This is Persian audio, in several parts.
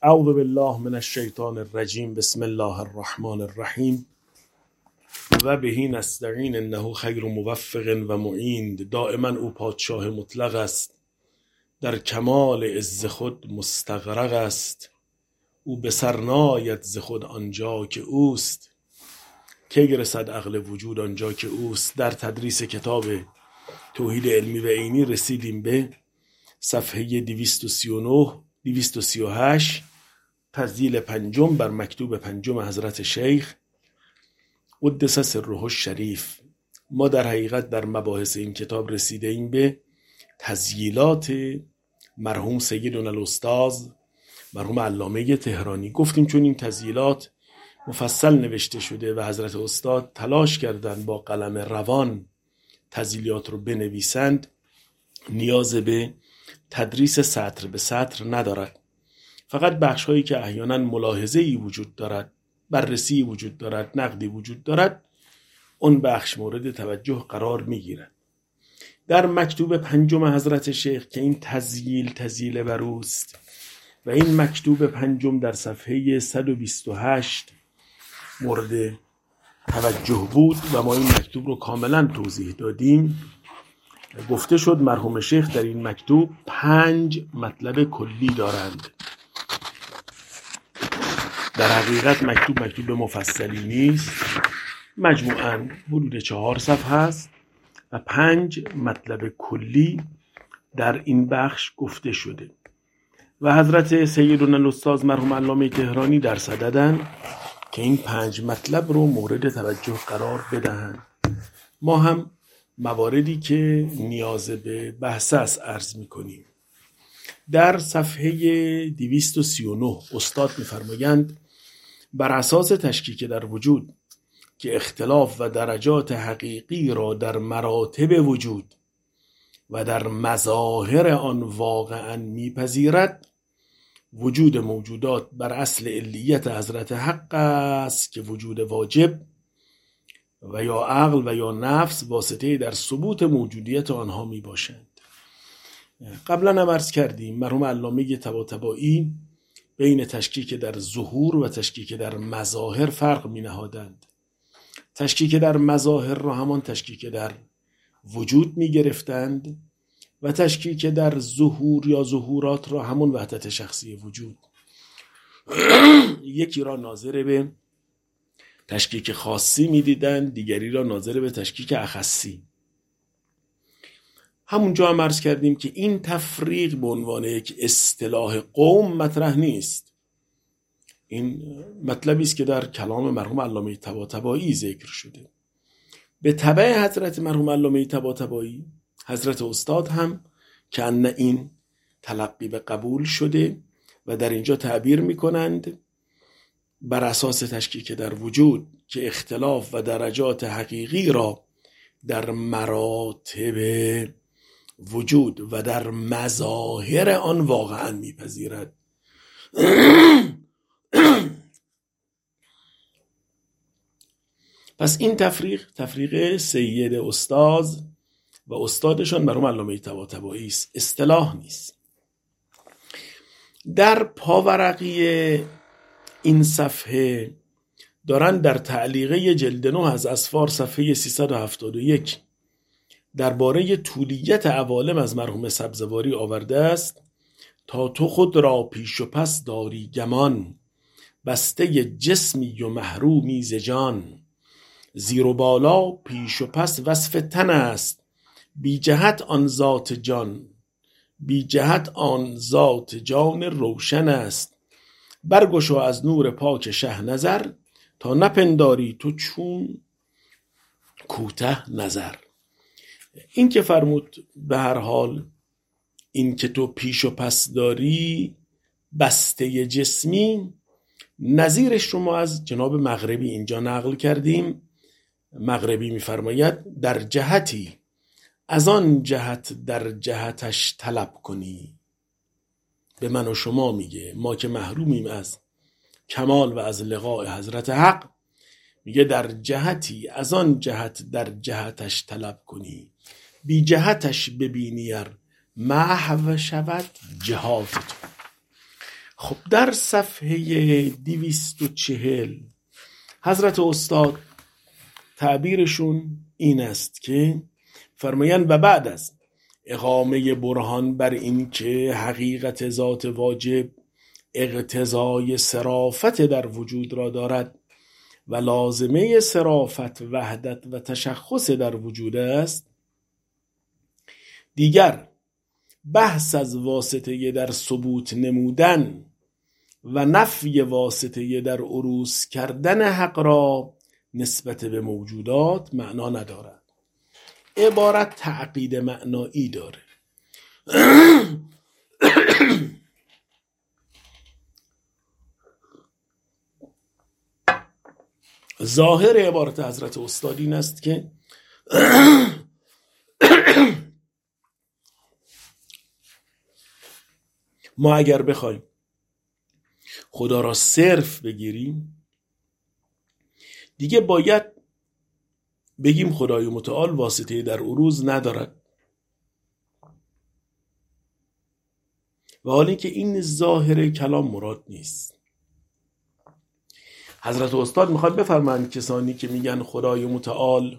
اعوذ بالله من الشیطان الرجیم. بسم الله الرحمن الرحیم. و بهی نستعین انه خیر موفق و معین. دائما او پادشاه مطلق است، در کمال عز خود مستغرق است. او به سر ناید ز خود آنجا که اوست، کی رسد عقل وجود آنجا که اوست. در تدریس کتاب توحید علمی و عینی رسیدیم به صفحه 239 238 تسجیل پنجم بر مکتوب پنجم حضرت شیخ قدس سره الشریف. ما در حقیقت در مباحث این کتاب رسیده ایم به تسجیلات مرحوم سیدنا الاستاذ مرحوم علامه تهرانی. گفتیم چون این تسجیلات مفصل نوشته شده و حضرت استاد تلاش کردن با قلم روان تسجیلات رو بنویسند، نیاز به تدریس سطر به سطر ندارد. فقط بخش هایی که احیانا ملاحظه ای وجود دارد، بررسی وجود دارد، نقدی وجود دارد، اون بخش مورد توجه قرار می گیرد. در مکتوب پنجم حضرت شیخ که این تسجیل بروست و این مکتوب پنجم در صفحه 128 مورد توجه بود و ما این مکتوب رو کاملا توضیح دادیم. گفته شد مرحوم شیخ در این مکتوب 5 مطلب کلی دارند. در حقیقت مکتوب مفصلی نیست، مجموعاً حدود 4 صفحه است و 5 مطلب کلی در این بخش گفته شده و حضرت سیدنا الاستاذ مرحوم علامه تهرانی در صددن که این 5 مطلب رو مورد توجه قرار بدهند. ما هم مواردی که نیاز به بحث است عرض می‌کنیم. در صفحه 239 استاد می‌فرمایند بر اساس تشکیک در وجود که اختلاف و درجات حقیقی را در مراتب وجود و در مظاهر آن واقعا میپذیرد، وجود موجودات بر اصل علیت حضرت حق است که وجود واجب و یا عقل و یا نفس واسطه در ثبوت موجودیت آنها می باشند. قبلا هم عرض کردیم مرحوم علامه طباطبایی بین تشکیک در ظهور و تشکیک در مظاهر فرق می نهادند. تشکیک در مظاهر را همان تشکیک در وجود می گرفتند و تشکیک در ظهور یا ظهورات را همون وحدت شخصی وجود. یکی را ناظر به تشکیک خاصی می دیدند، دیگری را ناظر به تشکیک اخصی. همونجا هم عرض کردیم که این تفریق به عنوان یک اصطلاح قوم مطرح نیست. این مطلبی است که در کلام مرحوم علامه طباطبایی ذکر شده. به تبع حضرت مرحوم علامه طباطبایی حضرت استاد هم که ان این تلقی به قبول شده و در اینجا تعبیر میکنند بر اساس تشکیک در وجود که اختلاف و درجات حقیقی را در مراتب وجود و در مظاهر آن واقعا میپذیرد. پس این تفریق سید استاذ و استادشان مرحوم علامه طباطبایی است، اصطلاح نیست. در پاورقی این صفحه دارن در تعلیقه جلد 9 از اسفار صفحه 371 درباره طولیت عوالم از مرحوم سبزواری آورده است تا تو خود را پیش و پس داری گمان، بسته جسمی و محرومی ز جان. زیر و بالا پیش و پس وصف تن است، بی جهت آن ذات جان، بی جهت آن ذات جان روشن است. برگشا از نور پاک شه نظر، تا نپنداری تو چون کوته نظر. این که فرمود به هر حال این که تو پیش و پس داری بسته جسمی، نظیرش رو ما از جناب مغربی اینجا نقل کردیم. مغربی میفرماید در جهتی از آن جهت در جهتش طلب کنی. به من و شما میگه، ما که محرومیم از کمال و از لقاء حضرت حق، میگه در جهتی از آن جهت در جهتش طلب کنی، بی جهتش ببینی ار محو شود جهات تو. خب در صفحه 240 حضرت استاد تعبیرشون این است که فرمایند و بعد از اقامه برهان بر این که حقیقت ذات واجب اقتضای صرافت در وجود را دارد و لازمه صرافت وحدت و تشخص در وجود است، دیگر بحث از واسطه در ثبوت نمودن و نفی واسطه در عروض کردن حق را نسبت به موجودات معنا ندارد. عبارت تعقید معنایی داره. ظاهر عبارت حضرت استاد این است که ما اگر بخوایم خدا را صرف بگیریم، دیگه باید بگیم خدای متعال واسطه در عروض ندارد، و حالی که این ظاهر کلام مراد نیست. حضرت استاد میخواد بفرمایند کسانی که میگن خدای متعال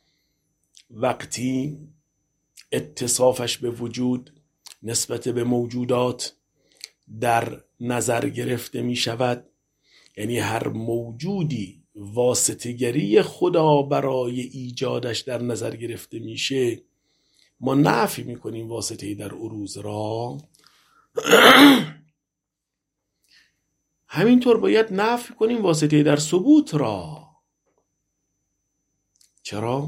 وقتی اتصافش به وجود نسبت به موجودات در نظر گرفته میشود، یعنی هر موجودی واسطه‌گری خدا برای ایجادش در نظر گرفته میشه، ما نفی میکنیم واسطه در عروض را. همینطور باید نفی کنیم واسطه در ثبوت را. چرا؟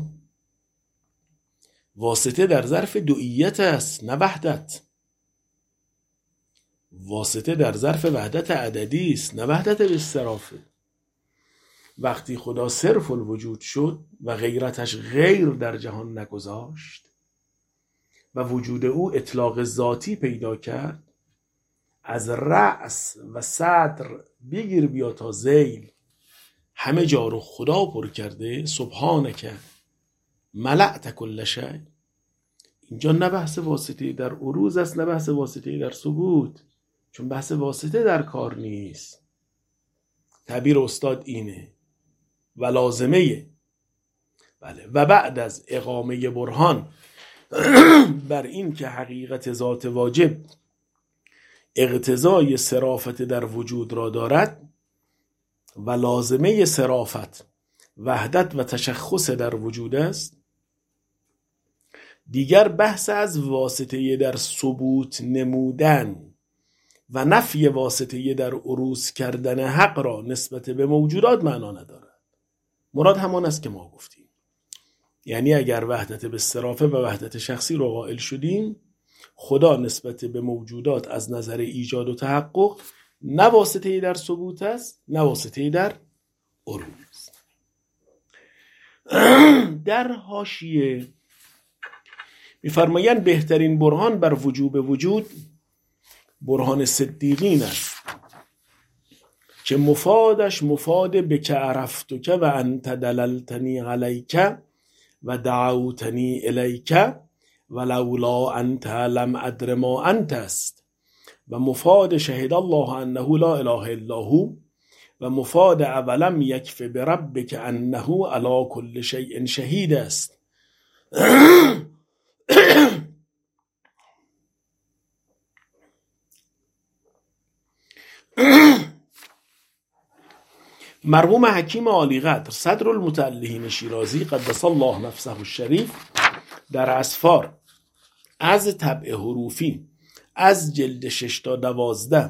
واسطه در ظرف دوئیت است نه وحدت. واسطه در ظرف وحدت عددی است نه وحدت اصطرافه. وقتی خدا صرف الوجود شد و غیرتش غیر در جهان نگذاشت و وجود او اطلاق ذاتی پیدا کرد، از رأس و صدر بگیر بیا تا ذیل همه جا رو خدا پر کرده. سبحانک ملأت کل شیء. اینجا نه بحث واسطه در عروض است نه بحث واسطه در ثبوت، چون بحث واسطه در کار نیست. تعبیر استاد اینه و لازمه. بله. و بعد از اقامه برهان بر این که حقیقت ذات واجب اقتضای صرافت در وجود را دارد و لازمه صرافت وحدت و تشخص در وجود است، دیگر بحث از واسطه در ثبوت نمودن و نفی واسطه در عروض کردن حق را نسبت به موجودات معنا ندارد. مراد همان است که ما گفتیم. یعنی اگر وحدت به صرافه و وحدت شخصی رو قائل شدیم، خدا نسبت به موجودات از نظر ایجاد و تحقق نه واسطه در ثبوت است نه واسطه در عروض. در حاشیه می‌فرمایند بهترین برهان بر وجوب وجود برهان صدیقین است که مفادش مفاد بک عرفتک و انت دللتنی علیک و دعوتنی الیک ولولا انت لم ادر ما انت است، و مفاد شهد الله انه لا اله الا هو، و مفاد اولم یکف بربک انه علی کل شیء شهید است. مرحوم حکیم عالی قدر صدر المتألهین شیرازی قدس الله نفسه الشریف در اسفار از طبع حروفی از جلد 6 تا 12،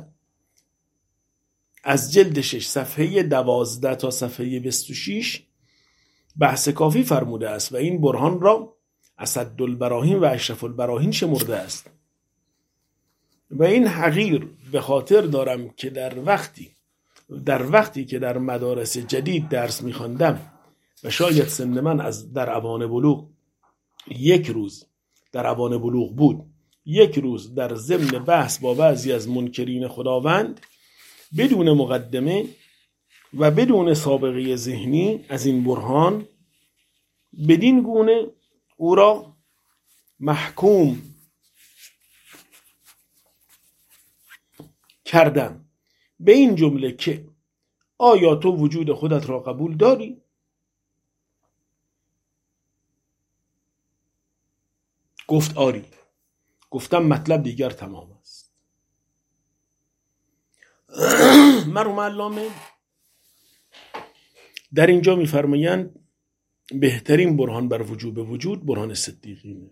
از جلد 6 صفحه 12 تا صفحه 26 بحث کافی فرموده است و این برهان را اسد البراهین و اشرف البراهین شمرده است. و این حقیر به خاطر دارم که در وقتی که در مدارس جدید درس می‌خواندم و شاید سن من از در اوان بلوغ یک روز در اوان بلوغ بود، یک روز در ضمن بحث با بعضی از منکرین خداوند بدون مقدمه و بدون سابقه ذهنی از این برهان بدین گونه او را محکوم کردم به این جمله که آیا تو وجود خودت را قبول داری؟ گفت آری. گفتم مطلب دیگر تمام است. مرحوم علامه در اینجا می‌فرمایند بهترین برهان بر وجوب وجود برهان صدیقینه.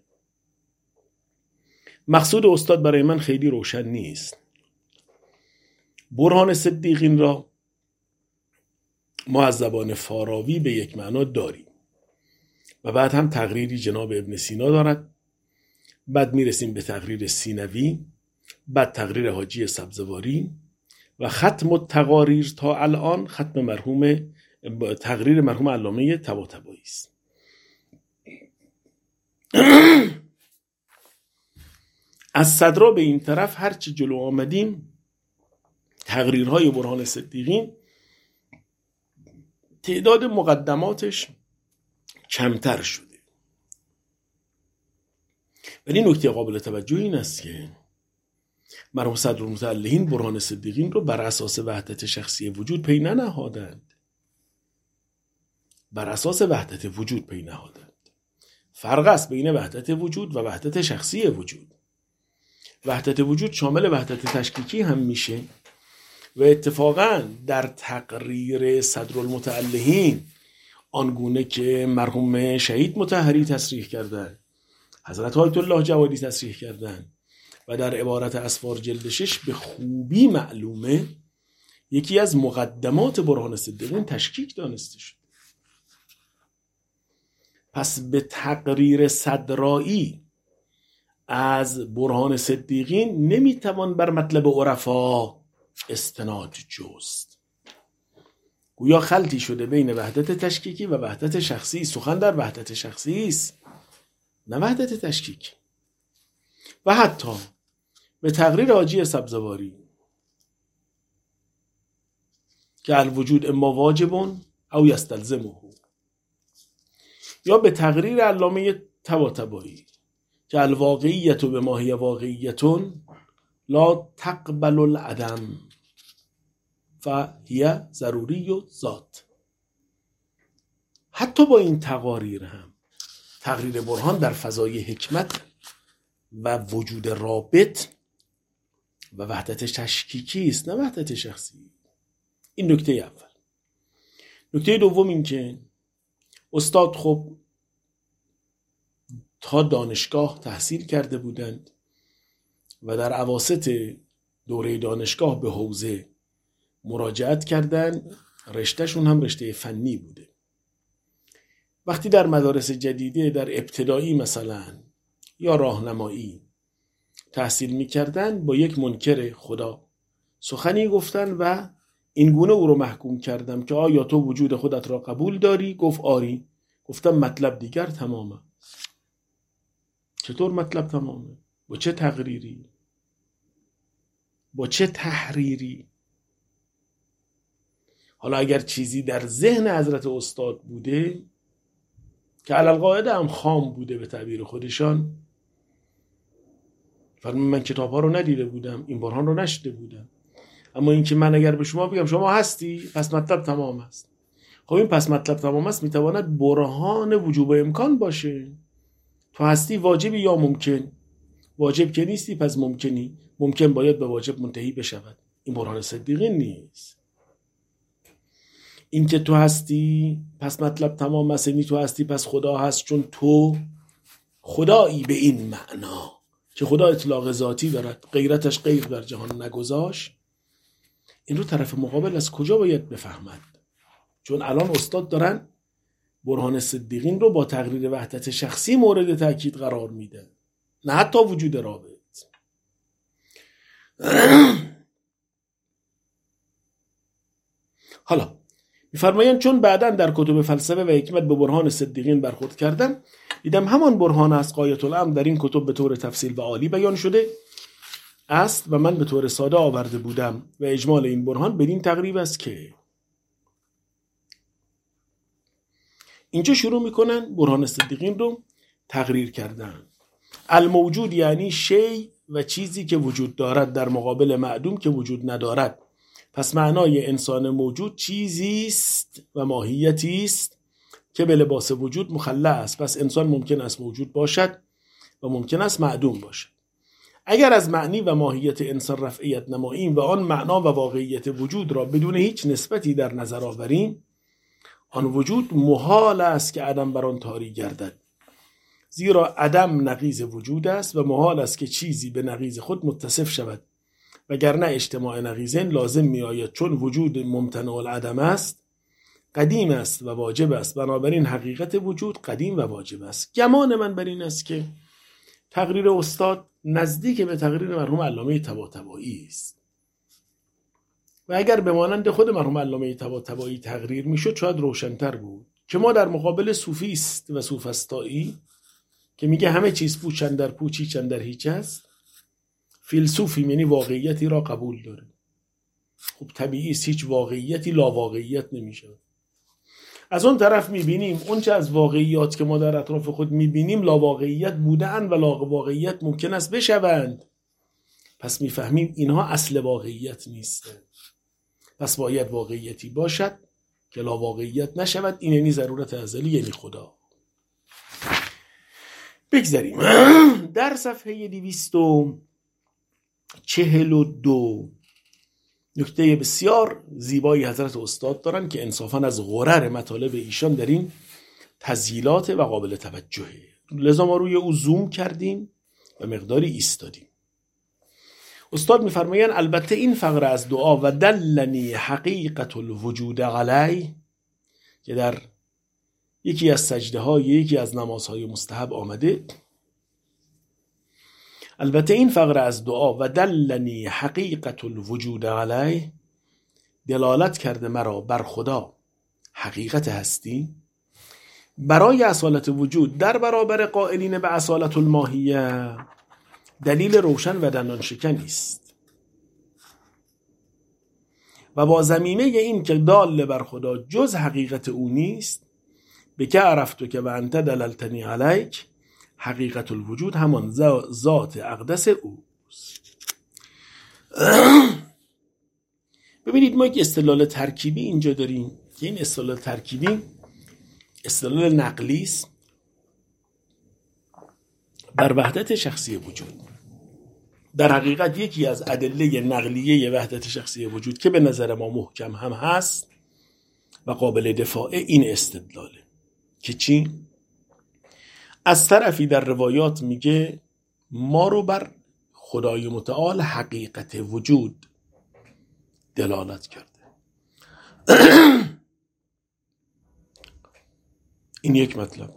مقصود استاد برای من خیلی روشن نیست. برهان صدیقین را ما از زبان فاراوی به یک معنا داریم و بعد هم تقریری جناب ابن سینا دارد، بعد میرسیم به تقریر سینوی، بعد تقریر حاجی سبزواری و ختم التقاریر تا الان ختم تقریر مرحوم علامه طباطبایی است. از صدرا به این طرف هرچی جلو آمدیم تقریرهای برهان صدیقین تعداد مقدماتش کمتر شده، ولی نکته قابل توجه این است که مرحوم صدرالمتعلقین برهان صدیقین رو بر اساس وحدت شخصی وجود پی ننهادند. بر اساس وحدت وجود پی نهادند. فرق است بین وحدت وجود و وحدت شخصی وجود. وحدت وجود شامل وحدت تشکیکی هم میشه و اتفاقا در تقریر صدرالمتعلقین آنگونه که مرحوم شهید مطهری تصریح کردند، حضرت آیت الله جوادی تصریح کردند و در عبارت اسفار جلد 6 به خوبی معلومه، یکی از مقدمات برهان صدیقین تشکیک دانسته شد. پس به تقریر صدرایی از برهان صدیقین نمیتوان بر مطلب عرفا استناد جست. گویا خلطی شده بین وحدت تشکیکی و وحدت شخصی. سخن در وحدت شخصی است، نه وحدت تشکیکی. و حتی به تقریر حاجی سبزواری که الوجود اما واجبون او یستلزمه، یا به تقریر علامه طباطبایی که الواقعیت به ما هی واقعیتون لا تقبل العدم فهی ضروری و ذات، حتی با این تقاریر هم تقریر برهان در فضای حکمت و وجود رابط و وحدت تشکیکی است، نه وحدت شخصی. این نکته اول. نکته دوم این که استاد خب تا دانشگاه تحصیل کرده بودند و در اواسط دوره دانشگاه به حوزه مراجعت کردند. رشتهشون هم رشته فنی بوده. وقتی در مدارس جدیده در ابتدایی مثلا یا راهنمایی تحصیل میکردن، با یک منکر خدا سخنی گفتن و این گونه او رو محکوم کردم که آیا تو وجود خودت را قبول داری؟ گفت آری. گفتم مطلب دیگر تمامه. چطور مطلب تمامه؟ با چه تقریری؟ با چه تحریری؟ حالا اگر چیزی در ذهن حضرت استاد بوده که علالقاعده هم خام بوده به تعبیر خودشان، من کتاب ها رو ندیده بودم، این برهان رو نشده بودم، اما این که من اگر به شما بگم شما هستی پس مطلب تمام است، خب این پس مطلب تمام است میتواند برهان وجوب امکان باشه. تو هستی واجبی یا ممکن؟ واجب که نیستی پس ممکنی، ممکن باید به واجب منتهی بشود. این برهان صدیقین نیست. این که تو هستی پس مطلب تمام است، یعنی تو هستی پس خدا هست، چون تو خدایی به این معنا که خدا اطلاق ذاتی دارد، غیرتش غیر در جهان نگذاشت. این رو طرف مقابل از کجا باید بفهمد؟ چون الان استاد دارن برهان صدیقین رو با تقریر وحدت شخصی مورد تأکید قرار میده، نه حتی وجود رابط. حالا میفرمایند چون بعداً در کتب فلسفه و حکمت به برهان صدیقین برخورد کردم، دیدم همان برهان است غایة الامر در این کتب به طور تفصیل و عالی بیان شده است و من به طور ساده آورده بودم و اجمال این برهان بدین تقریب است که اینجا شروع میکنن برهان صدیقین رو تقریر کردن. الموجود یعنی شی و چیزی که وجود دارد در مقابل معدوم که وجود ندارد. پس معنای انسان موجود چیزی است و ماهیتی است که به لباس وجود مخلع است. پس انسان ممکن است موجود باشد و ممکن است معدوم باشد. اگر از معنی و ماهیت انسان رفعیت نماییم و آن معنا و واقعیت وجود را بدون هیچ نسبتی در نظر آوریم، آن وجود محال است که عدم بر آن طاری گردد، زیرا عدم نقیض وجود است و محال است که چیزی به نقیض خود متصف شود، وگرنه اجتماع نقیضین لازم می آید. چون وجود ممتنع العدم است، قدیم است و واجب است، بنابراین حقیقت وجود قدیم و واجب است. گمان من بر این است که تقریر استاد نزدیک به تقریر مرحوم علامه طباطبایی است و اگر به مانند خود مرحوم علامه طباطبایی تقریر میشد شاید روشن‌تر بود که ما در مقابل صوفیست و سوفسطایی که میگه همه چیز پوچ اندر پوچ هیچ اندر هیچ است، فیلسوفی یعنی واقعیتی را قبول داره. خب طبیعی است هیچ واقعیتی لا واقعیت نمیشه. از اون طرف میبینیم اون چه از واقعیات که ما در اطراف خود میبینیم لا واقعیت بودند و لا واقعیت ممکن است بشوند. پس میفهمیم اینها اصل واقعیت نیست. پس باید واقعیتی باشد که لا واقعیت نشود. این یعنی ضرورت ازلی، یعنی خدا. بگذاریم در صفحه 242 نکته بسیار زیبایی حضرت استاد دارن که انصافاً از غرر مطالب ایشان در این تسهیلات و قابل توجهه، لذا ما روی او زوم کردیم و مقداری ایستادیم. استاد میفرمایند البته این فقره از دعا و دلنی حقیقت الوجود علی که در یکی از سجده های یکی از نمازهای مستحب آمده، البته این فقره از دعا و دلنی حقیقت الوجود علی دلالت کرده مرا بر خدا حقیقت هستی، برای اصالت وجود در برابر قائلین به اصالت الماهیه دلیل روشن و دندان شکنی است و با ضمیمه این که دال بر خدا جز حقیقت او نیست، به که عرفتو که و انت دللتنی علیک، حقیقت الوجود همان ذات اقدس اوست. ببینید ما یک استدلال ترکیبی اینجا داریم که این استدلال ترکیبی استدلال نقلی است بر وحدت شخصی وجود. در حقیقت یکی از ادله نقلیه وحدت شخصی وجود که به نظر ما محکم هم هست و قابل دفاع این استدلاله که چی؟ از طرفی در روایات میگه ما رو بر خدای متعال حقیقت وجود دلالت کرده. این یک مطلب.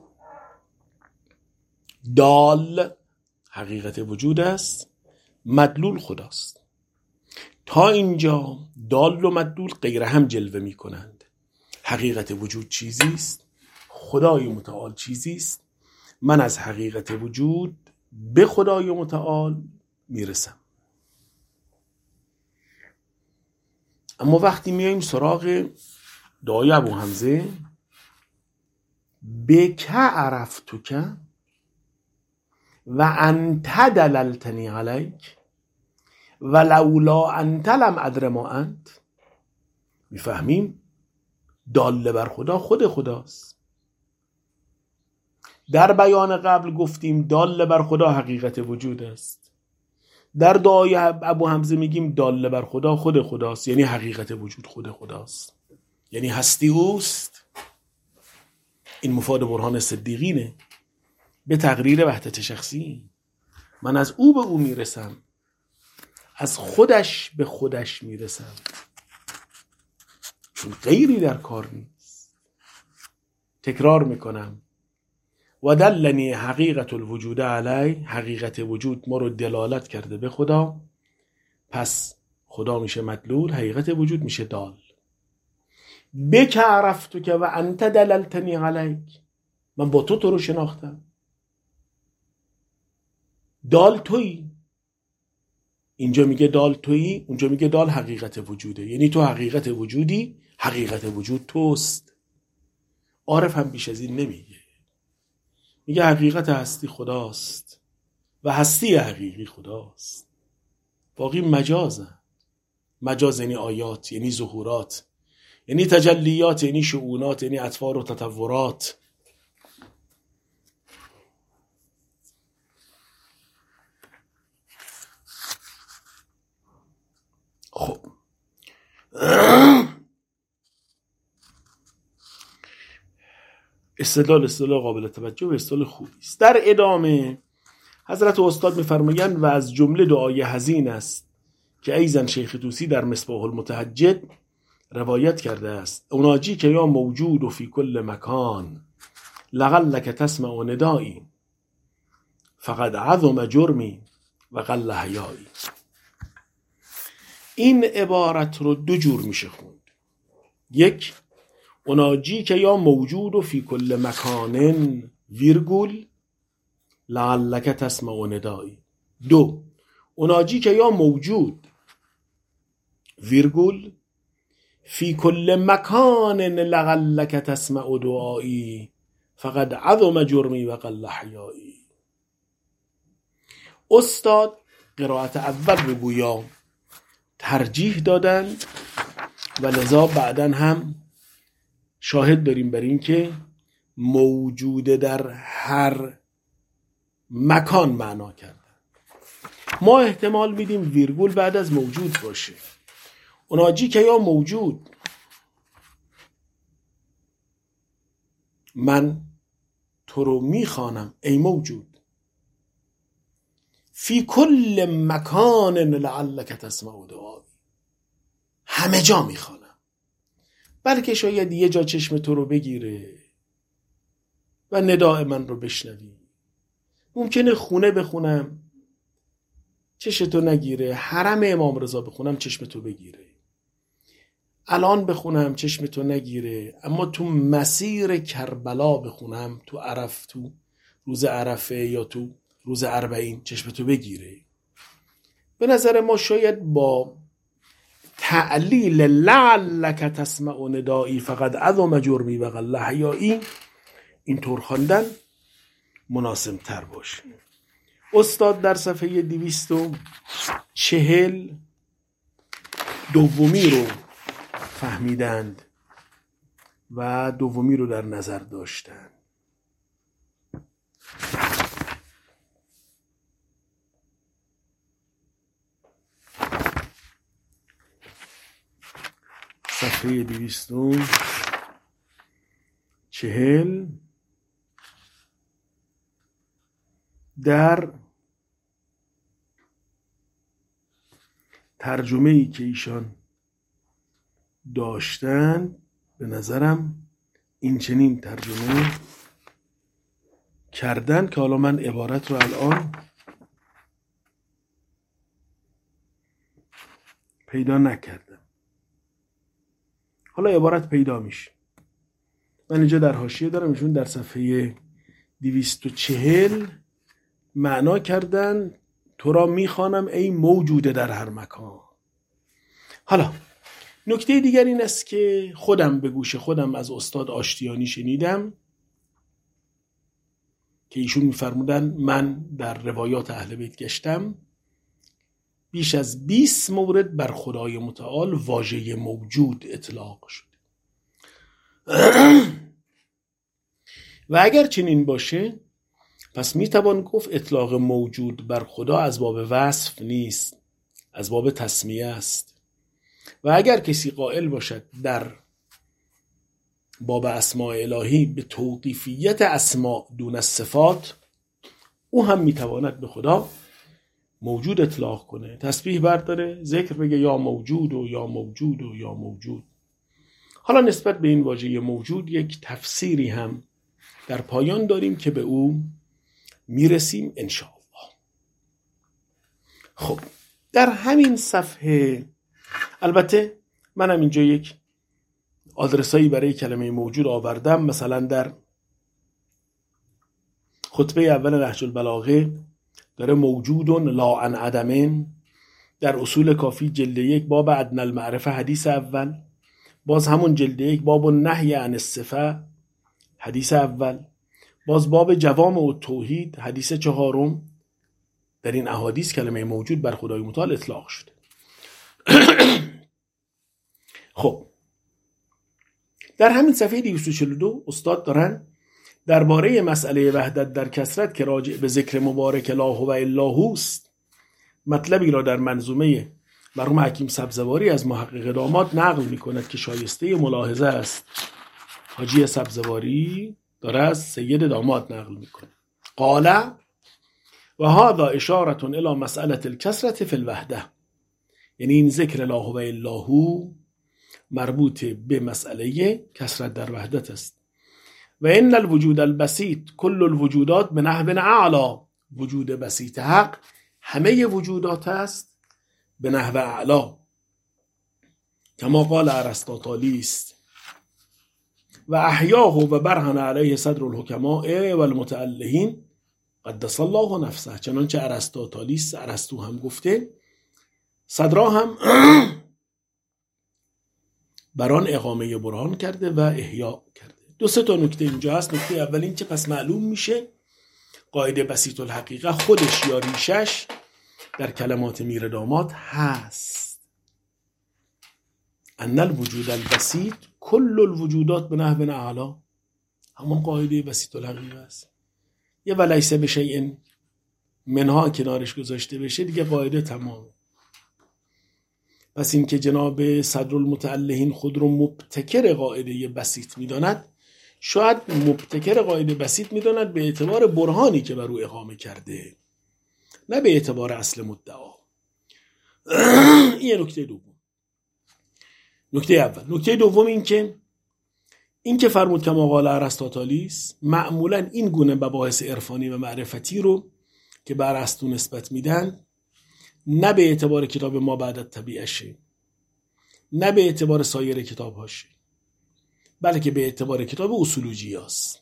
دال حقیقت وجود است، مدلول خداست. تا اینجا دال و مدلول غیر هم جلوه می کنند. حقیقت وجود چیزی است، خدای متعال چیزی است، من از حقیقت وجود به خدای متعال میرسم. اما وقتی میایم سراغ دعای ابو حمزه بک عرفتک و انت دللتنی علیک و لولا انت لم ادر ما انت، میفهمیم دال بر خدا خود خداست. در بیان قبل گفتیم دال بر خدا حقیقت وجود است. در دعای ابو حمزه میگیم دال بر خدا خود خداست، یعنی حقیقت وجود خود خداست، یعنی هستی اوست. این مفاد برهان صدیقینه به تقریر وحدت شخصی. من از او به او میرسم، از خودش به خودش میرسم، چون غیری در کار نیست. تکرار میکنم و دلنی حقیقت الوجود علی، حقیقت وجود ما رو دلالت کرده به خدا، پس خدا میشه مدلول، حقیقت وجود میشه دال. بک عرفتو که و انت دللتنی علیک، من با تو رو شناختم، دال تویی. اینجا میگه دال تویی، اونجا میگه دال حقیقت وجوده، یعنی تو حقیقت وجودی، حقیقت وجود توست. عارف هم بیش از این نمیگه، میگه حقیقت هستی خداست و هستی حقیقی خداست، باقی مجازه. مجاز یعنی آیات، یعنی ظهورات، یعنی تجلیات، یعنی شؤونات، یعنی اطوار و تطورات. خب استدلال قابل توجه و استدلال خوبی است. در ادامه حضرت استاد می‌فرمایند و از جمله دعای حزین است که ایضا شیخ طوسی در مصباح المتهجد روایت کرده است: اوناجی که یا موجود و فی کل مکان لعلک تسمع ندایی فقد عظم جرمی و قل حیایی. این عبارت رو دو جور میشه خوند. یک، اوناجی که یا موجود و فی کل مکان ویرگول لعلک تسمع ندایی. دو، اوناجی که یا موجود ویرگول فی کل مکان لعلک تسمع دعایی فقد عظم جرمی و قل حیایی. استاد قرائت اول رو گویا ترجیح دادن و لذا بعدن هم شاهد داریم بر این که موجوده در هر مکان معنا کردن. ما احتمال میدیم ویرگول بعد از موجود باشه. اوناجی که یا موجود، من تو رو میخوانم ای موجود، فی کل مکان لعلک تسمع دعایی، همه جا میخوانم، بلکه شاید یه جا چشم تو رو بگیره و نداء من رو بشنوی. ممکنه خونه بخونم چشم تو نگیره، حرم امام رضا بخونم چشم تو بگیره، الان بخونم چشم تو نگیره، اما تو مسیر کربلا بخونم، تو روز عرفه یا تو روز 40 چشم تو بگیره. به نظر ما شاید با تعلیل لعلک تسمع ندایی فقط عظم جرمی و قل حیایی اینطور خواندن مناسب تر باشه. استاد در صفحه 240 دومی رو فهمیدند و دومی رو در نظر داشتند. صفحه 240 در ترجمه‌ای که ایشان داشتن به نظرم این چنین ترجمه کردن که حالا من عبارت رو الان پیدا نکردم، حالا عبارت پیدا میشه. من اینجا در حاشیه دارم، ایشون در صفحه 240 معنا کردن تو را میخوانم ای موجوده در هر مکان. حالا نکته دیگر این است که خودم به گوش خودم از استاد آشتیانی شنیدم که ایشون میفرمودن من در روایات اهل بیت گشتم، بیش از 20 مورد بر خدای متعال واژه موجود اطلاق شد و اگر چنین باشه پس میتوان گفت اطلاق موجود بر خدا از باب وصف نیست، از باب تسمیه است. و اگر کسی قائل باشد در باب اسماء الهی به توقیفیت اسماء دون الصفات، او هم میتواند به خدا موجود اطلاق کنه، تسبیح برداره، ذکر بگه یا موجود و یا موجود و یا موجود. حالا نسبت به این واژه موجود یک تفسیری هم در پایان داریم که به او میرسیم انشاءالله. خب در همین صفحه، البته منم اینجا یک آدرسایی برای کلمه موجود آوردم، مثلا در خطبه اول نهج البلاغه داره موجودون لا عن عدم، در اصول کافی جلد 1 باب ادنی المعرفه حدیث اول، باز همون جلد 1 باب النهی عن الصفه حدیث اول، باز باب جوامع التوحید حدیث 4، در این احادیث کلمه موجود بر خدای متعال اطلاق شده. خب در همین صفحه 242 استاد دارن درباره مسئله وحدت در کثرت که راجع به ذکر مبارک لا هو الا هوست مطلبی را در منظومه مرحوم حکیم سبزواری از محقق داماد نقل می‌کند که شایسته ملاحظه است. حاجی سبزواری داره از سید داماد نقل می‌کنه. قال و هذا اشاره الى مسئله الکثرت فی الوحده، یعنی این ذکر لا هو الا هو مربوط به مسئله کثرت در وحدت است. و ان الوجود البسیط کل الوجودات به نحو اعلی، وجود بسیط حق همه وجودات است به نحو اعلی، کما قال ارسطاطالیس و احیاه و برهن علیه صدر الحکماء و المتألهین قدس الله نفسه، چنانچه ارسطاطالیس ارسطو هم گفته صدرا هم بران اقامه برهان کرده و احیا کرده. 2-3 نکته اینجا هست. نکته اول این که پس معلوم میشه قاعده بسیط الحقیقه خودش یا ریشش در کلمات میر داماد هست. ان الوجود البسیط کل الوجودات به نحو اعلی، همون قاعده بسیط الحقیقه است. یه ولیس به شیء منها کنارش گذاشته بشه دیگه قاعده تمامه. پس این که جناب صدر المتألهین خود رو مبتکر قاعده بسیط میداند، شاید مبتکر قاعده بسیط میداند به اعتبار برهانی که بر او اقامه کرده، نه به اعتبار اصل مدعا. این نکته دوم. نکته اول. نکته دوم این که فرمود کما قال ارسطاطالیس، معمولا این گونه مباحث عرفانی و معرفتی رو که بر ارسطو نسبت میدن نه به اعتبار کتاب ما بعد الطبیعه، نه به اعتبار سایر کتاب‌هاش، بلکه به اعتبار کتاب اصولوجیاست.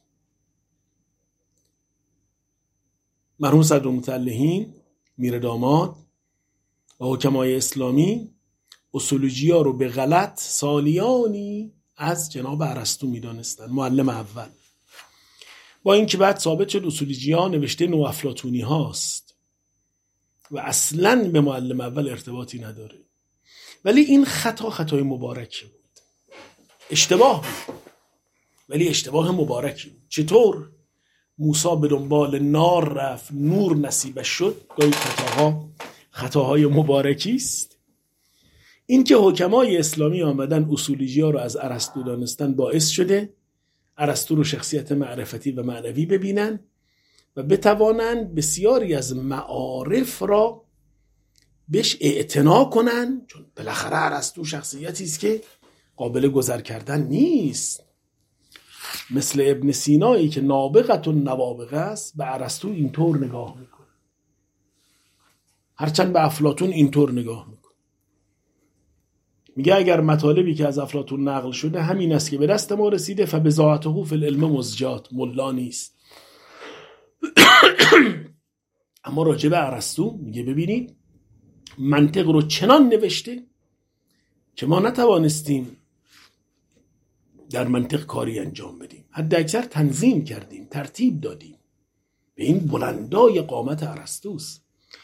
مرحوم صدر المتألهین میر داماد و حکمای اسلامی اصولوجیا رو به غلط سالیانی از جناب ارسطو میدانستند، معلم اول. با اینکه بعد ثابت شد اصولوجیا نوشته نوافلاطونی هاست و اصلاً به معلم اول ارتباطی نداره، ولی این خطای مبارکی بود، اشتباه بود، ولی اشتباه مبارکی بود. چطور؟ موسی به دنبال نار رفت، نور نصیبش شد. گاهی خطاهای مبارکی است. این که حکمای اسلامی آمدن اصولوجیا رو از ارسطو دانستن باعث شده ارسطو رو شخصیت معرفتی و معنوی ببینن و بتوانند بسیاری از معارف را بهش اعتنا کنن، چون بالاخره ارسطو شخصیتی است که قابل گذر کردن نیست. مثل ابن سینایی که نابغة النوابغ است، به ارسطو اینطور نگاه میکنه، هرچند به افلاطون اینطور نگاه میکنه. میگه اگر مطالبی که از افلاطون نقل شده همین است که به دست ما رسیده فبضاعته فی العلم مزجات، ملا نیست. اما راجع به ارسطو میگه ببینید منطق رو چنان نوشته که ما نتوانستیم در منطق کاری انجام بدیم، حد اکثر تنظیم کردیم، ترتیب دادیم. به این بلندای قامت ارسطوست.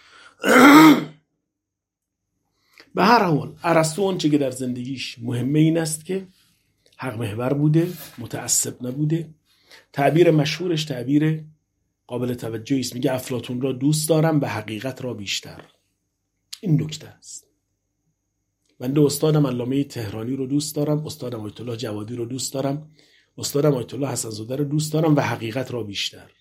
به هر حال ارسطو آنچه که در زندگیش مهمه این است که حق محور بوده، متعصب نبوده. تعبیر مشهورش تعبیر قابل توجهی است، میگه افلاطون را دوست دارم به حقیقت را بیشتر. این نکته است. بنده استادم علامه تهرانی رو دوست دارم، استادم آیت الله جوادی رو دوست دارم، استادم آیت الله حسن زاده رو دوست دارم و حقیقت را بیشتر.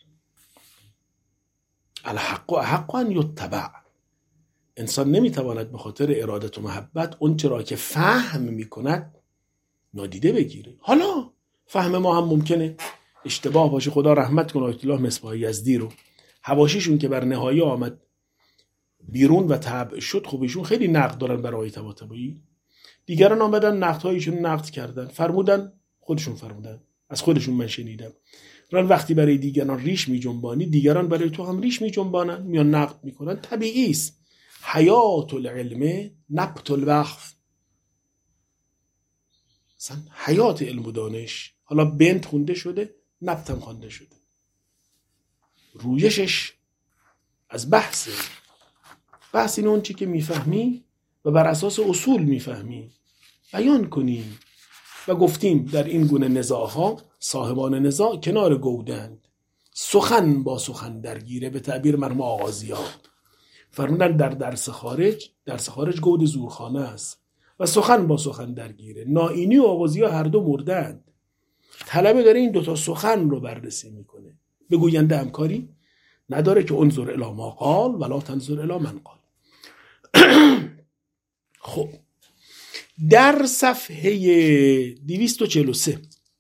الحق احق ان یتبع. انسان نمیتواند به خاطر ارادت و محبت اون چرا که فهم میکند نادیده بگیره. حالا فهم ما هم ممکنه اشتباه باشه. خدا رحمت کنه آیت الله مصباح یزدی رو، حواشیشون که بر نهایه آمد بیرون و تبع شد، خب ایشون خیلی نقد دارن برای طباطبایی. دیگران آمدن نقدهایشون نقد کردن، فرمودن، خودشون فرمودن، از خودشون من شنیدم، وقتی برای دیگران ریش می جنبانی دیگران برای تو هم ریش می جنبانن، میان نقد میکنن. طبیعی است. حیات العلم نبت الوقف. مثلا حیات علم و دانش، حالا بنت خونده شده، نبت هم خونده شده، رویشش از بحث این اون چی که میفهمی و بر اساس اصول میفهمی. بیان کنیم. و گفتیم در این گونه نزاعها صاحبان نزاع کنار گودند، سخن با سخن درگیره، به تعبیر مرحوم آغازی‌ها فرمودن در درس خارج گود زورخانه است و سخن با سخن درگیره. نائینی و آغازی‌ها هر دو مردند. طلبه داره این دوتا سخن رو بررسی میکنه. به گوینده همکاری نداره که انظر الی ما قال ولا تنظر الی من قال. خب در صفحه 243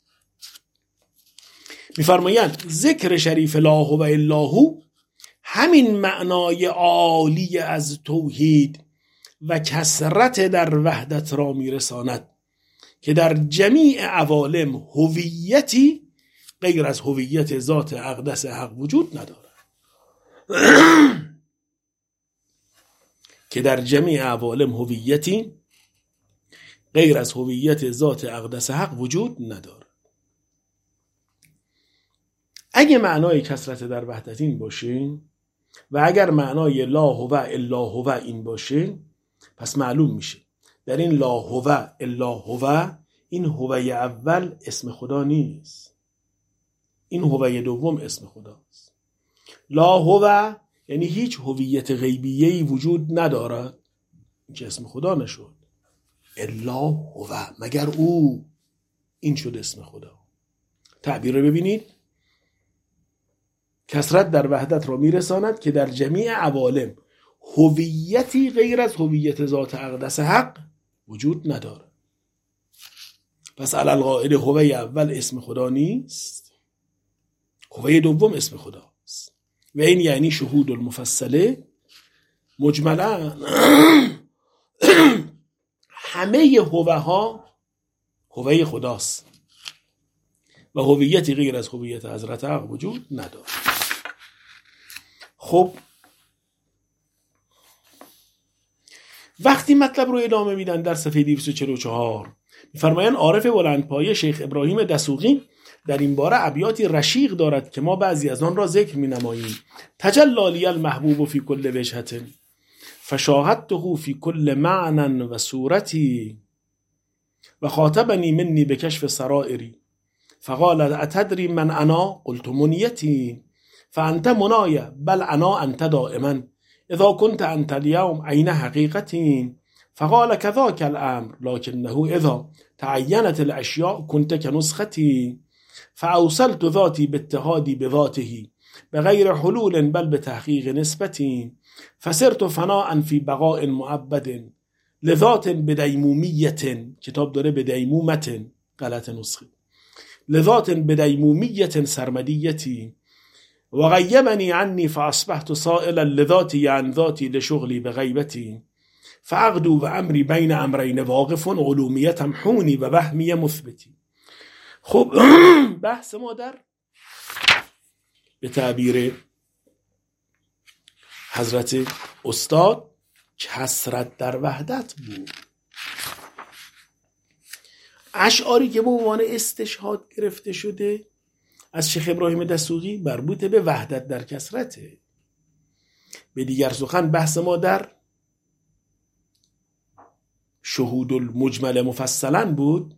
میفرمایند ذکر شریف لا هو الا هو همین معنای عالی از توحید و کثرت در وحدت را میرساند که در جمیع عوالم هویتی غیر از هویت ذات اقدس حق وجود ندارد. که در جمیع عوالم هویتی غیر از هویت ذات اقدس حق وجود ندارد. اگه معنای کثرت در وحدت این باشه و اگر معنای لا هو الا هو این باشه، پس معلوم میشه در این لا هو الا هو، این هوی اول اسم خدا نیست، این هوی دوم اسم خداست. لا هو یعنی هیچ هویت غیبیه‌ای وجود ندارد، این که اسم خدا نشد. الا هو مگر او، این شد اسم خدا. تعبیر رو ببینید، کثرت در وحدت را میرساند که در جمیع عوالم هویتی غیر از هویت ذات اقدس حق وجود ندارد. پس علی القاعده هوی اول اسم خدا نیست، هوی دوم اسم خداست و این یعنی شهود المفصله مجملا همه هوها هوی خداست و هویتی غیر از هویت حضرت حق وجود ندارد. خب وقتی مطلب رو ادامه میدن در صفحه 244 میفرمایند عارف بلندپایه شیخ ابراهیم دسوقی در این باره ابیاتی رشیق دارد که ما بعضی از آن را ذکر می نماییم. تجلی لی المحبوب فی کل وجهة فشاهدته فی کل معنی و صورتی و خاطبنی منی بکشف سرائری فقال اتدری من انا قلت منیتی فانت منای بل انا انت دائما اذا كنت انت اليوم عین حقیقتی فقال كذاك الامر لكنه اذا تعینت الاشیاء كنت كنسختي فاوصلت ذاتي باتحادي بذاته بغير حلول بل بتحقيق نسبتي فصرت فناء في بقاء معبد لذات بدیمومیت، کتاب داره بدیمومت، غلط نسخه، لذات بدیمومیت سرمدیتی و غیبنی عنی فاصبحت سائلا لذاتی عن ذاتی لشغلی بغیبتی فعقدو و امری بین امرین واقف علومیه تمحونی و وهمی مثبتی. خب بحث ما در به تعبیر حضرت استاد کثرت در وحدت بود. اشعاری که به عنوان استشهاد گرفته شده از شیخ ابراهیم دسوقی مربوط به وحدت در کثرته. به دیگر سخن بحث ما در شهود المجمل مفصلا بود،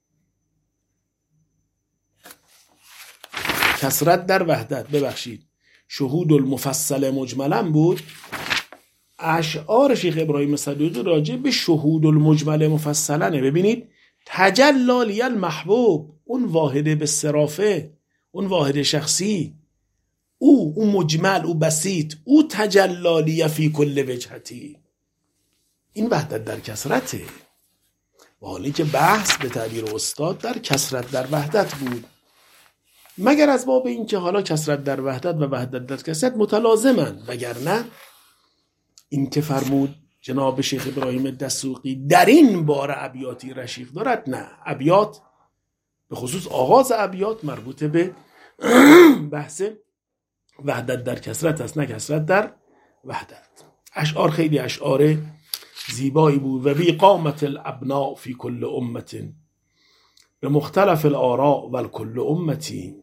کثرت در وحدت، ببخشید شهود المفصل مجملا بود. اشعار شیخ ابراهیم صدوقی راجع به شهود المجمل مفصلنه. ببینید تجلی لی المحبوب، اون واحد به صرافه، اون واحد شخصی، او مجمل، او بسیط، او تجلی لی فی کل وجهتی، این وحدت در کثرته. و حالی که بحث به تعبیر استاد در کثرت در وحدت بود، مگر از باب این که حالا کثرت در وحدت و وحدت در کثرت متلازمن، وگرنه این که فرمود جناب شیخ ابراهیم دسوقی در این باره ابیاتی رشیق دارد، نه، ابیات به خصوص آغاز ابیات مربوط به بحث وحدت در کثرت است، نه کثرت در وحدت. اشعار خیلی اشعار زیبایی بود. و بی قامت الابناء فی کل امت به مختلف الاراء و الکل امتی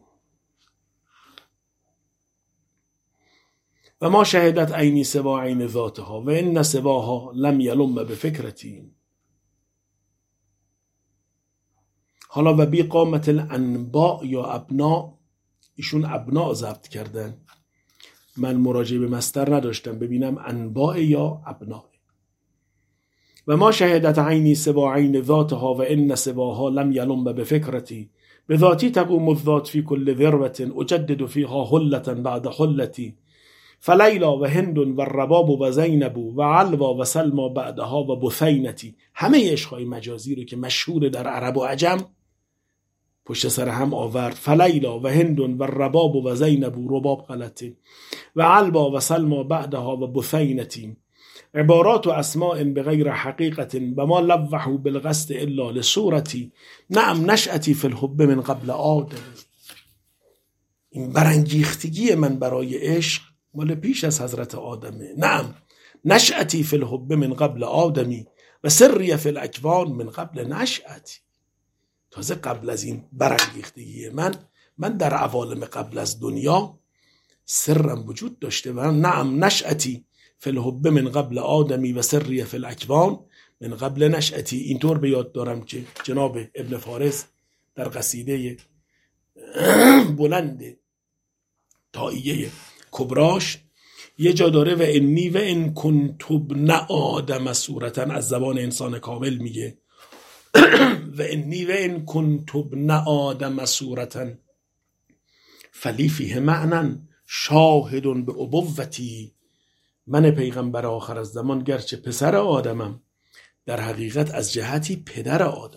و ما شهدت عینی سوا عین ذاتها و ان سواها لم یلم بفکرتی. حالا و بی قامت الانباء یا ابنا، ایشون ابنا ضبط کردن، من مراجعه به مصدر نداشتم ببینم انباء یا ابنا. و ما شهدت عینی سوا عین ذاتها و ان سواها لم یلم بفکرتی بذاتی تقوم الذات فی کل ذروة اجدد فیها حلة بعد حلتی فلیلا و هند و الرباب و زینب و علوا و سلما بعدها و بثینتی. همه عشقهای مجازی رو که مشهور در عرب و عجم پشت سر هم آورد. فلیلا و هند و الرباب و زینب و رباب غلطه و علوا و سلما بعدها و بثینتی عبارات و اسماء بغیر حقیقت و ما لوحوا بالقصد الا لصورتی نعم نشأتی فی الحب من قبل آدم. این برانگیختگی من برای عشق مال پیش از حضرت آدمه. نعم نشأتی فی الحب من قبل آدمی و سری فی الاکوان من قبل نشأتی. تازه قبل از این برانگیختگی من در عوالم قبل از دنیا سرم وجود داشته و نعم نشأتی فی الحب من قبل آدمی و سری فی الاکوان من قبل نشأتی. اینطور به یاد دارم که جناب ابن فارس در قصیده بلند طائیه کبراش یه جا داره و انی و ان کنت ابن آدم صورتا، از زبان انسان کامل میگه و انی و ان کنت ابن آدم صورتا فلی فیه معنی شاهد به ابوتی. من پیغمبر آخر از زمان گرچه پسر آدمم، در حقیقت از جهتی پدر آدمم،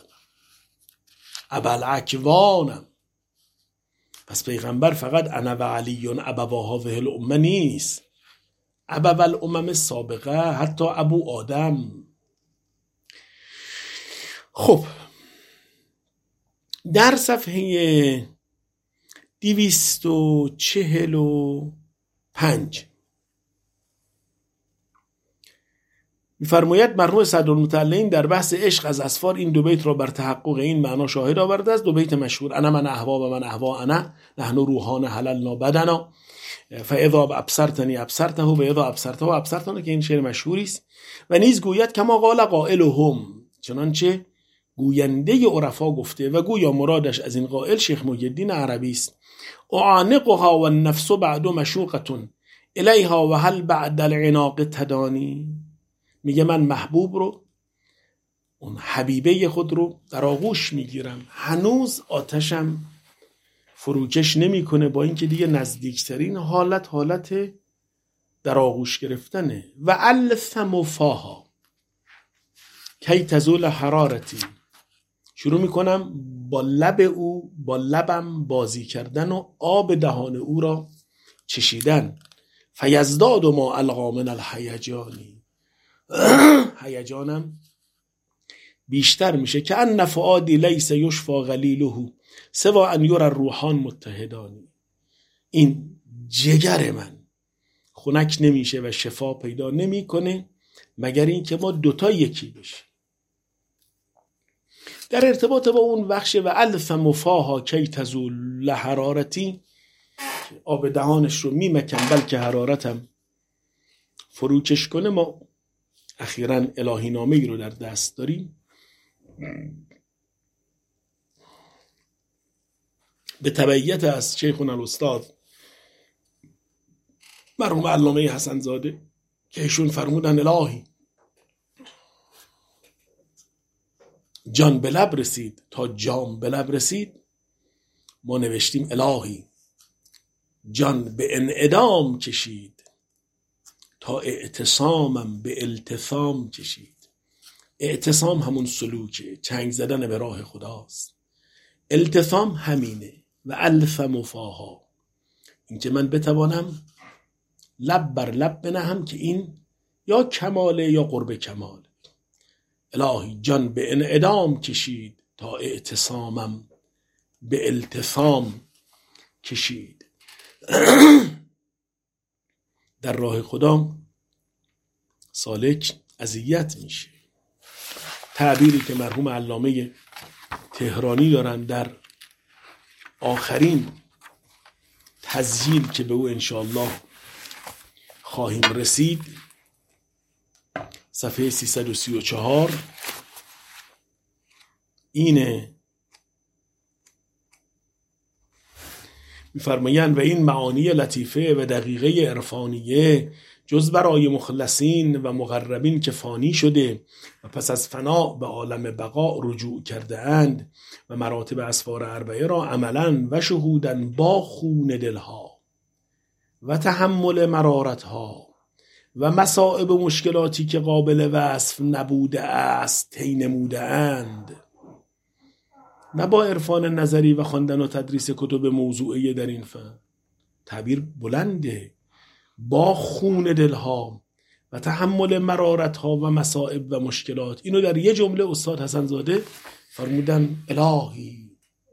ابوالاکوانم. پس پیغمبر فقط انا و علی ابوا هذه الامه نیست، ابوا الامم السابقه، حتی ابو آدم. خب در صفحه 245 می‌فرماید مرحوم صدرالمطلعین در بحث عشق از اسفار این دو بیت را بر تحقق این معنا شاهد آورده است. دو بیت مشهور انا من احوا و من احوا انا نحن روحان حللنا بدنا فاذا ابصرتنی ابصرته و اذا ابصرته ابصرتنا، که این شعر مشهوری است. و نیز گوید کما قال قائلهم، چنانچه گوینده عرفا گفته و گویا مرادش از این قائل شیخ محی الدین عربی است. اعنقها و النفس بعد مشوقه الیها و هل بعد العناق تدانی. میگه من محبوب رو، اون حبیبه خود رو در آغوش میگیرم، هنوز آتشم فروکش نمیکنه، با اینکه دیگه نزدیکترین حالت در آغوش گرفتنه. و الثم فاها کی تزول حرارتی، شروع میکنم با لب او، با لبم بازی کردن و آب دهان او را چشیدن. فیزداد ما القا من الهیجانی، هیجانم بیشتر میشه. که ان فؤادی لیس یشفا غلیله سوا ان یرى الروحان متحدانی. این جگر من خنک نمیشه و شفا پیدا نمیکنه مگر این که ما دوتا یکی بشیم. در ارتباط با اون بخش و الثم فاها کی تزول حرارتی، آب دهانش رو میمکن بلکه حرارتم فروکش کنه، ما اخیراً الهی نامه ای رو در دست داریم به تبعیت از شیخنا الاستاد مرحوم علامه حسن زاده که ایشون فرمودن الهی جان به لب رسید تا جام به لب رسید، ما نوشتیم الهی جان به انعدام کشید تا اعتصامم به التثام کشید. اعتصام همون سلوکه، چنگ زدن به راه خداست. التثام همینه. و الثم فاها، این که من بتوانم لب بر لب بنهم که این یا کماله یا قرب کمال. الهی جان به انعدام کشید تا اعتصامم به التثام کشید. در راه خدا سالک اذیت میشه. تعبیری که مرحوم علامه تهرانی دارن در آخرین تسجیل که به او انشاءالله خواهیم رسید، صفحه 334 اینه می‌فرمایند و این معانی لطیفه و دقیقه عرفانیه جز برای مخلصین و مقربین که فانی شده و پس از فنا به عالم بقا رجوع کرده اند و مراتب اسفار اربعه را عملاً و شهوداً با خون دلها و تحمل مرارتها و مصائب و مشکلاتی که قابل وصف نبوده است طی نموده اند. نه با عرفان نظری و خواندن و تدریس کتب موضوعی در این فن. تعبیر بلنده. با خون دلها و تحمل مرارتها و مصائب و مشکلات. اینو در یه جمله استاد حسن زاده فرمودن الهی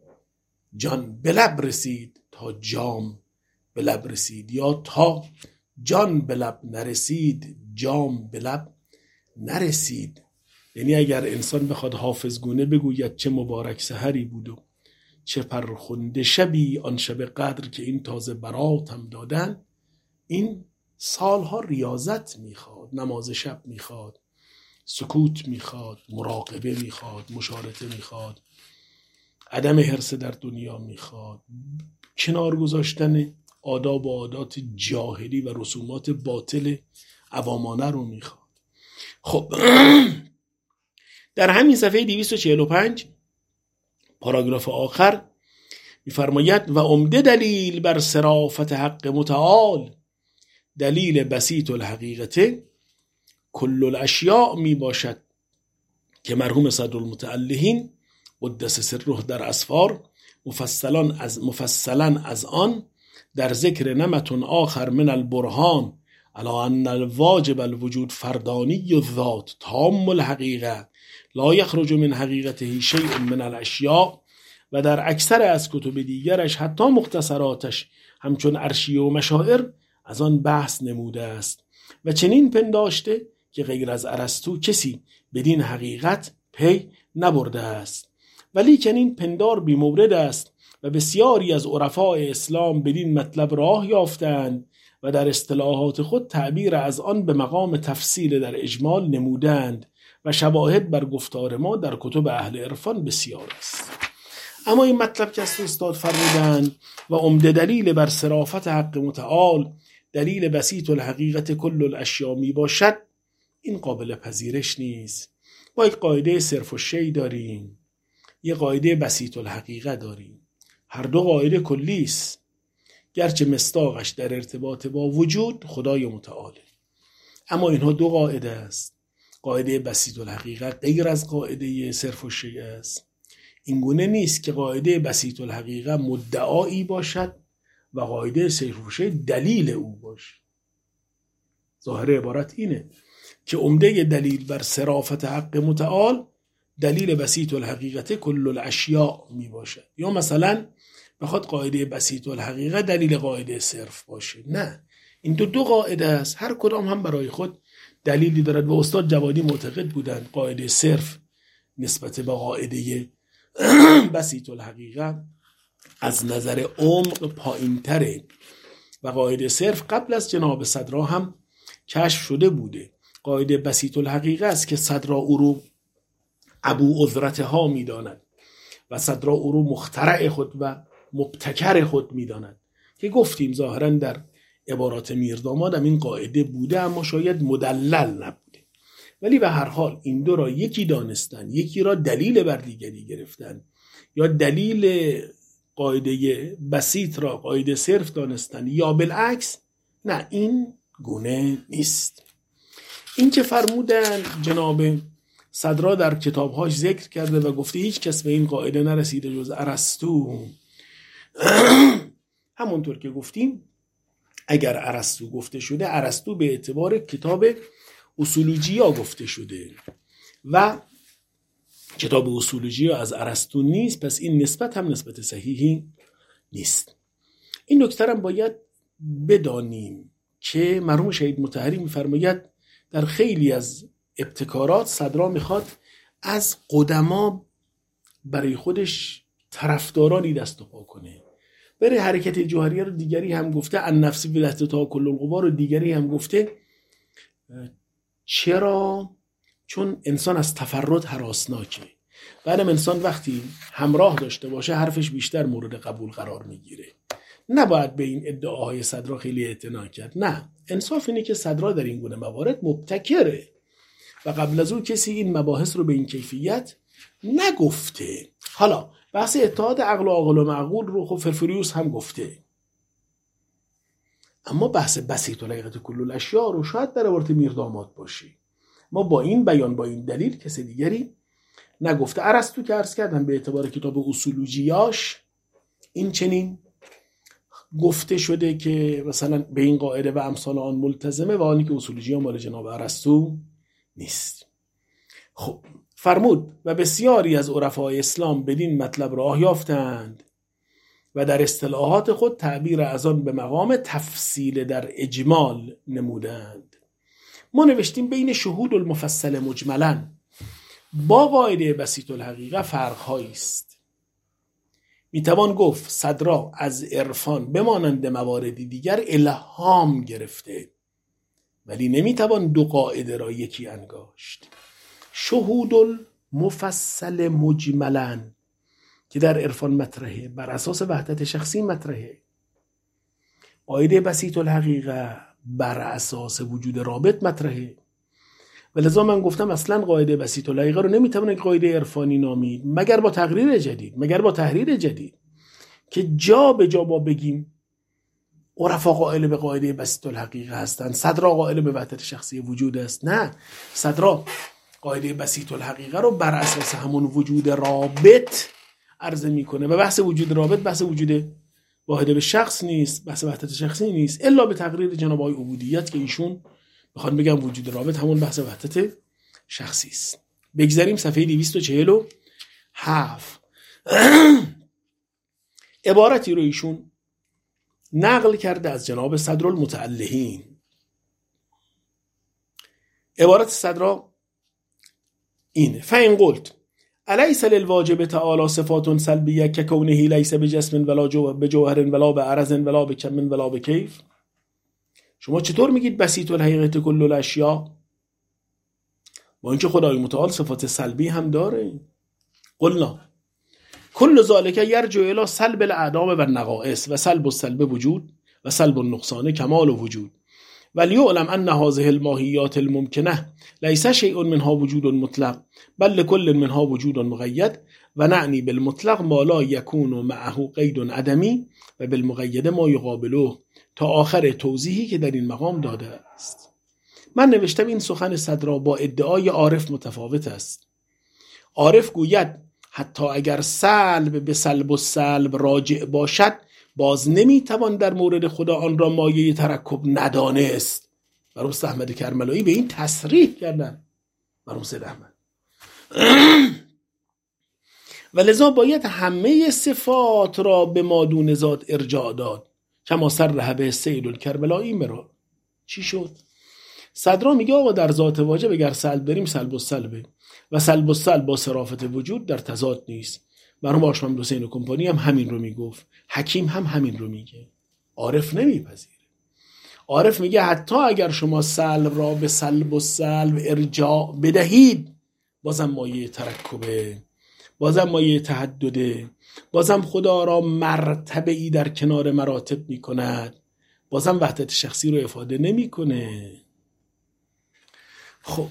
جان به لب رسید تا جام به لب رسید، یا تا جان به لب نرسید جام به لب نرسید. یعنی اگر انسان بخواد حافظگونه بگوید چه مبارک سحری بود و چه فرخنده شبی آن شب قدر که این تازه براتم دادن، این سالها ریاضت میخواد، نماز شب میخواد، سکوت میخواد، مراقبه میخواد، مشارطه میخواد، عدم حرص در دنیا میخواد، کنار گذاشتن آداب و عادات جاهلی و رسومات باطل عوامانه رو میخواد. خب در همین صفحه 245 پاراگراف آخر میفرماید و عمده دلیل بر صرافت حق متعال دلیل بسیط الحقیقته کل الاشیاء می باشد که مرحوم صدرالمتعلهین قدس سره در اسفار مفصلا از آن در ذکر نمط آخر من البرهان علی ان الواجب الوجود فردانی الذات تام الحقیقه لا یخرج من حقیقته شیء من الاشیاء و در اکثر از کتب دیگرش حتی مختصراتش همچون عرشیه و مشاعر از آن بحث نموده است و چنین پنداشته که غیر از ارسطو کسی بدین حقیقت پی نبرده است، ولی چنین پندار بی مورد است و بسیاری از عرفای اسلام بدین مطلب راه یافتند و در اصطلاحات خود تعبیر از آن به مقام تفصیل در اجمال نمودند و شواهد بر گفتار ما در کتب اهل عرفان بسیار است. اما این مطلب که استاد فرمودند و عمده دلیل بر صرافت حق متعال دلیل بسیط الحقیقت کل الاشیاء می باشد، این قابل پذیرش نیست. ما یک قاعده صرف الشیء داریم، یک قاعده بسیط الحقیقه داریم، هر دو قاعده کلی است، گرچه مصداقش در ارتباط با وجود خدای متعاله، اما اینها دو قاعده است. قاعده بسیط الحقیقه غیر از قاعده صرف الشیء است. این گونه نیست که قاعده بسیط الحقیقه مدعایی باشد و قاعده صرف الشیء دلیل او باشد. ظاهر عبارت اینه که عمده دلیل بر صرافت حق متعال دلیل بسیط الحقیقت کل الاشیاء می باشد، یا مثلا بخواد قاعده بسیط الحقیقه دلیل قاعده صرف باشه. نه، این دو قاعده است، هر کدام هم برای خود دلیلی دارد و استاد جوادی معتقد بودند قاعده صرف نسبت به قاعده بسیط الحقیقه از نظر عمق پایین تره و قاعده صرف قبل از جناب صدرا هم کشف شده بوده. قاعده بسیط الحقیقه است که صدرا او رو ابو عذرته ها می داند و صدرا او رو مخترع خود و مبتکر خود می داند که گفتیم ظاهرا در عبارات میرداماد هم این قاعده بوده، اما شاید مدلل نبوده. ولی به هر حال این دو را یکی دانستن، یکی را دلیل بر دیگری گرفتن، یا دلیل قاعده بسیط را قاعده صرف دانستن، یا بالعکس، نه، این گونه نیست. این که فرمودن جناب صدرا در کتابهاش ذکر کرده و گفته هیچ کس به این قاعده نرسیده جز ارسطو. همونطور که گفتیم اگر ارسطو گفته شده، ارسطو به اعتبار کتاب اصولوجیا گفته شده و کتاب اصولوجیا از ارسطو نیست، پس این نسبت هم نسبت صحیحی نیست. این نکته هم باید بدانیم که مرحوم شهید مطهری می‌فرماید در خیلی از ابتکارات صدرا میخواد از قدما برای خودش طرفدارانی دست و پا کنه. برای حرکت جوهریه رو دیگری هم گفته، ان نفسی به دست تا کل القوا رو دیگری هم گفته. چرا؟ چون انسان از تفرد هراسناکه. بعدم انسان وقتی همراه داشته باشه حرفش بیشتر مورد قبول قرار میگیره. نباید به این ادعاهای صدرا خیلی اعتنا کرد. نه، انصاف اینه که صدرا در این گونه موارد مبتکره و قبل از اون کسی این مباحث رو به این کیفیت نگفته. حالا بحث اتحاد عقل و عاقل و معقول رو خب فرفریوس هم گفته، اما بحث بسیط الحقیقة کل الاشیاء رو شاید در عبارت میرداماد باشی. ما با این بیان، با این دلیل کسی دیگری نگفته. ارسطو که عرض کردم به اعتبار کتاب اصولوجیاش این چنین گفته شده که مثلا به این قاعده و امثال آن ملتزمه، و آنی که اصولوجی مال جناب ارسطو نیست. خب فرمود و بسیاری از عرفای اسلام بدین مطلب راه یافتند و در اصطلاحات خود تعبیر از آن به مقام تفصیل در اجمال نمودند. ما نوشتیم بین شهود المفصل مجملا با قاعده بسیط الحقیقه فرق‌هایی است. میتوان گفت صدرا از عرفان بمانند مواردی دیگر الهام گرفته، ولی نمیتوان دو قاعده را یکی انگاشت. شهود المفصل مجملا که در عرفان مطرحه، بر اساس وحدت شخصی مطرحه. قاعده بسیط الحقیقه بر اساس وجود رابط مطرحه. ولذا من گفتم اصلا قاعده بسیط الحقیقه رو نمیتونه قاعده عرفانی نامید مگر با تقریر جدید، مگر با تحریر جدید که جا به جا با بگیم عرفا قائل به قاعده بسیط الحقیقه هستند، صدرا قائل به وحدت شخصی وجود است. نه، صدرا قاعده بسیط الحقیقه رو بر اساس همون وجود رابط عرضه میکنه و بحث وجود رابط بحث وجود واحده به شخص نیست، بحث وحدت شخصی نیست، الا به تقریر جناب آقای عبودیت که ایشون میخوان بگم وجود رابط همون بحث وحدت شخصی است. بگذاریم صفحه 247. عبارتی رو ایشون نقل کرده از جناب صدرالمتعلهین. عبارت صدرا اینه: فإن قلت الیس للواجب تعالی صفات سلبیه ککونه لیس بجسم ولا بجوهر ولا بعرض ولا بکم ولا بکیف. شما چطور میگید بسیط الحقیقة کل الاشیاء با اینکه خدای متعال صفات سلبی هم داره؟ قلنا کل ذالک یرجع الی سلب الاعدام و النقائص و سلب السلب وجود و سلب النقصان کمال وجود. وليعلم ان هذه الماهیات الممکنه لیس شیء منها وجود مطلق بل لكل منها وجود مقید و نعنی بالمطلق ما لا یکون معه قید عدمی و بالمقید ما یقابله، تا آخر توضیحی که در این مقام داده است. من نوشتم این سخن صدرا با ادعای عارف متفاوت است. عارف گوید حتی اگر سلب به سلب و سلب راجع باشد باز نمیتوان در مورد خدا آن را مایه ترکب ندانست. مرحوم سید احمد کربلایی به این تصریح کردن، مرحوم سید احمد. و لذا باید همه صفات را به مادون ذات ارجاع داد کما صرح به سید الکربلایی مرا. چی شد؟ صدرا میگه آقا در ذات واجب اگر سلب بریم سلب و سلبه و سلب و سلب با صرافت وجود در تضاد نیست. مرحوم آشمم حسین کمپانی هم همین رو میگفت، حکیم هم همین رو میگه. عارف نمیپذیره. عارف میگه حتی اگر شما سلب را به سلب و سلب ارجاع بدهید بازم مایه ترکبه، بازم مایه تحدده، بازم خدا را مرتبه ای در کنار مراتب میکند، بازم وحدت شخصی رو افاده نمیکنه. خب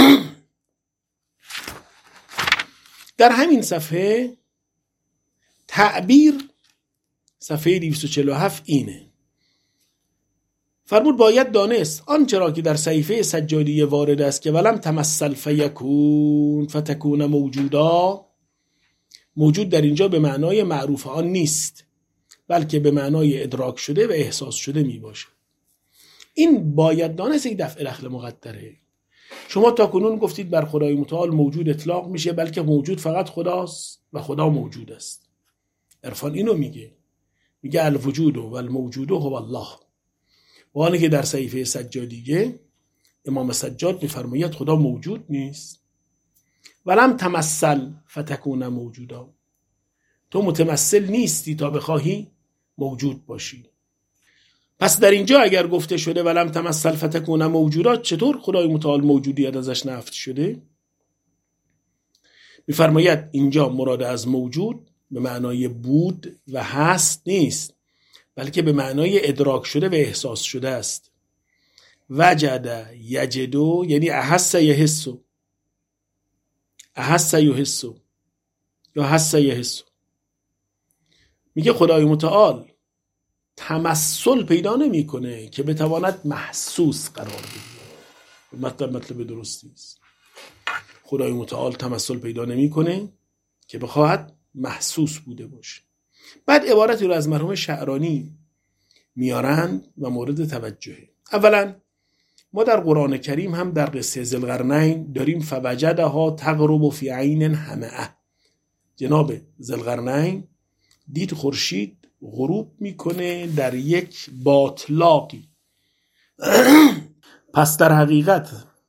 در همین صفحه تعبیر صفحه 247 اینه: فرمود باید دانست آنچه را که در صحیفه سجادیه وارد است که ولم تمثل فیکون فتکون موجودا، موجود در اینجا به معنای معروف آن نیست بلکه به معنای ادراک شده و احساس شده می باشه. این باید دانست یک دفع الاخل مقدره. شما تا کنون گفتید بر خدای متعال موجود اطلاق میشه بلکه موجود فقط خداست و خدا موجود است. عرفان اینو میگه الوجود و الموجود هو الله. و آنه که در صحیفه سجادیه امام سجاد میفرماید خدا موجود نیست. ولم تمثل فتکون موجودا، تو متمثل نیستی تا بخواهی موجود باشی. پس در اینجا اگر گفته شده ولم تمثل فتکون موجودا، چطور خدای متعال موجودیت ازش نفی شده؟ میفرماید اینجا مراد از موجود به معنای بود و هست نیست، بلکه به معنای ادراک شده و احساس شده است. وجد یجدو یعنی احس یحسو، احس یحسو یا حس یحسو. میگه خدای متعال تمثل پیدا نمیکنه که بتواند محسوس قرار بگیره. مطلب درستی است. خدای متعال تمثل پیدا نمیکنه که بخواهد محسوس بوده باشه. بعد عبارتی رو از مرحوم شعرانی میارند و مورد توجهه. اولا ما در قرآن کریم هم در قصه ذوالقرنین داریم فوجدها تغرب فی عین حمئه. جناب ذوالقرنین دید خورشید غروب میکنه در یک باطلاقی. پس در حقیقت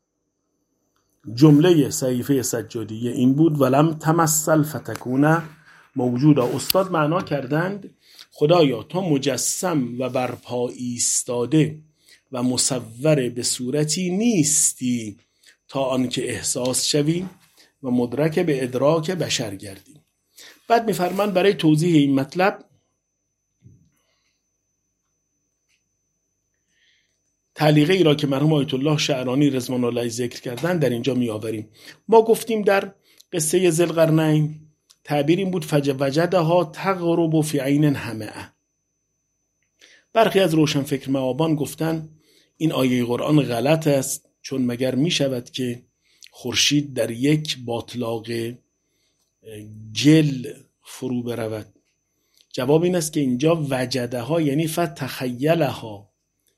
جمله صحیفه سجادیه این بود ولم تمثل فتکونه موجودا. استاد معنا کردند خدایا تو مجسم و برپا ایستاده و مصور به صورتی نیستی تا آنکه احساس شوی و مدرک به ادراک بشر گردی. بعد میفرماند برای توضیح این مطلب تعلیقه ای را که مرحوم آیت الله شعرانی رضوان الله علیه ذکر کردن در اینجا می آوریم. ما گفتیم در قصه ذوالقرنین تعبیر این بود فوجدها تغرب فی عین حمئه. برخی از روشنفکر مآبان گفتن این آیه قرآن غلط است، چون مگر می شود که خورشید در یک باطلاق گل فرو برود. جواب این است که اینجا وجدها یعنی فتخیلها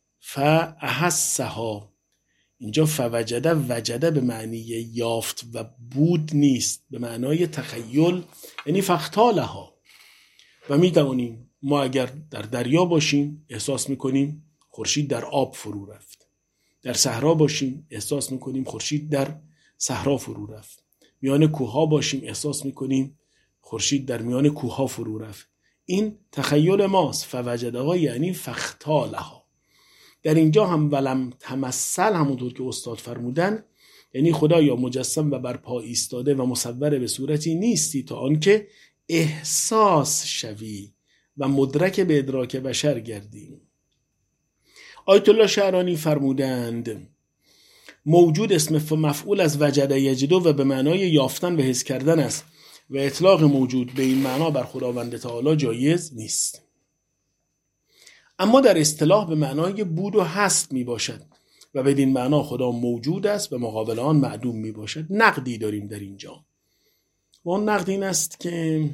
فاحسها. اینجا فوجده وجده به معنی یافت و بود نیست، به معنای تخیل یعنی فاختالها. و می توانیم ما اگر در دریا باشیم احساس میکنیم خورشید در آب فرو رفت، در صحرا باشیم احساس میکنیم خورشید در صحرا فرو رفت، میان کوه‌ها باشیم احساس میکنیم خورشید در میان کوه‌ها فرو رفت. این تخیل ماست. فوجدها یعنی فاختالها. در اینجا هم ولم تمثل همونطور که استاد فرمودن یعنی خدایا مجسم و برپا ایستاده و مصور به صورتی نیستی تا آنکه احساس شوی و مدرک به ادراک بشر گردی. آیت الله شعرانی فرمودند موجود اسم مفعول از وجد یجدو و به معنای یافتن و حس کردن است و اطلاق موجود به این معنا بر خداوند تعالی جایز نیست. اما در اصطلاح به معنای بود و هست می باشد و بدین معنا خدا موجود است و مقابل آن معدوم می باشد. نقدی داریم در اینجا و اون نقد این است که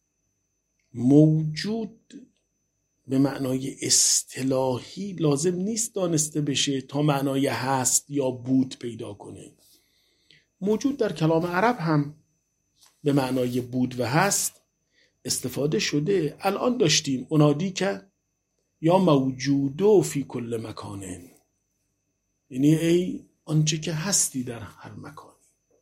موجود به معنای اصطلاحی لازم نیست دانسته بشه تا معنای هست یا بود پیدا کنه. موجود در کلام عرب هم به معنای بود و هست استفاده شده. الان داشتیم اونادی که یا موجودو فی کل مکانه، یعنی ای آنچه که هستی در هر مکانی.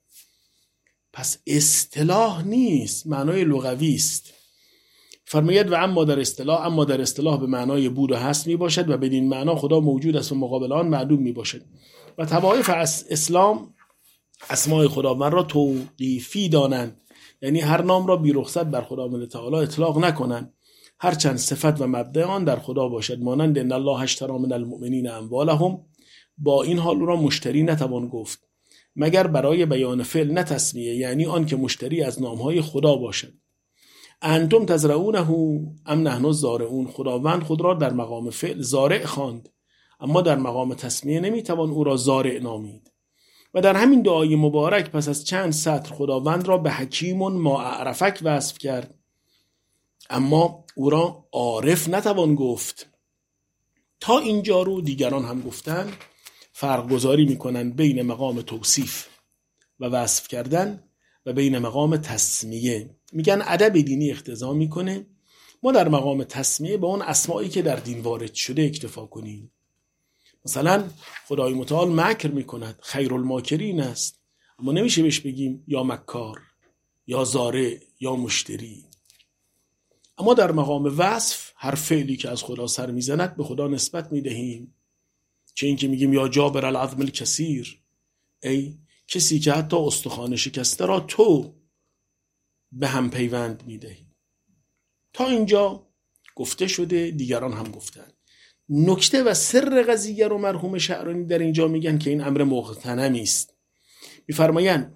پس اصطلاح نیست، معنای لغوی است. فرماید و اما در اصطلاح به معنای بود و هست می باشد و بدین معنا خدا موجود است و مقابل آن معدوم می باشد. و طوایف اسلام اسماء خداوند را توقیفی دانند، یعنی هر نام را بی رخصت بر خداوند تعالی اطلاق نکنند، هرچند صفت و مبدأ آن در خدا باشد، مانند ان الله اشتری من المؤمنین اموالهم. با این حال او را مشتری نتوان گفت مگر برای بیان فعل نه تسمیه، یعنی آن که مشتری از نامهای خدا باشد. انتم تزرعونه ام نحن الزارعون. خداوند خود را در مقام فعل زارع خواند، اما در مقام تسمیه نمیتوان او را زارع نامید. و در همین دعای مبارک پس از چند سطر خداوند را به حکیم ما اعرفک وصف کرد، اما او را عارف نتوان گفت. تا اینجا رو دیگران هم گفتن فرق گذاری میکنن بین مقام توصیف و وصف کردن و بین مقام تسمیه. میگن ادب دینی اقتضا میکنه ما در مقام تسمیه به اون اسمایی که در دین وارد شده اکتفا کنیم. مثلا خدای متعال مکر میکند، خیرالماکرین است، اما نمیشه بهش بگیم یا مکار یا زارع یا مشتری. اما در مقام وصف هر فعلی که از خدا سر میزند به خدا نسبت میدهیم، چه این که میگیم یا جابر العظم الکثیر، ای کسی که حتی استخوان شکسته را تو به هم پیوند میدهی. تا اینجا گفته شده، دیگران هم گفتن. نکته و سر قضیه رو مرحوم شعرانی در اینجا میگن که این امر مغتنمی است. میفرمایند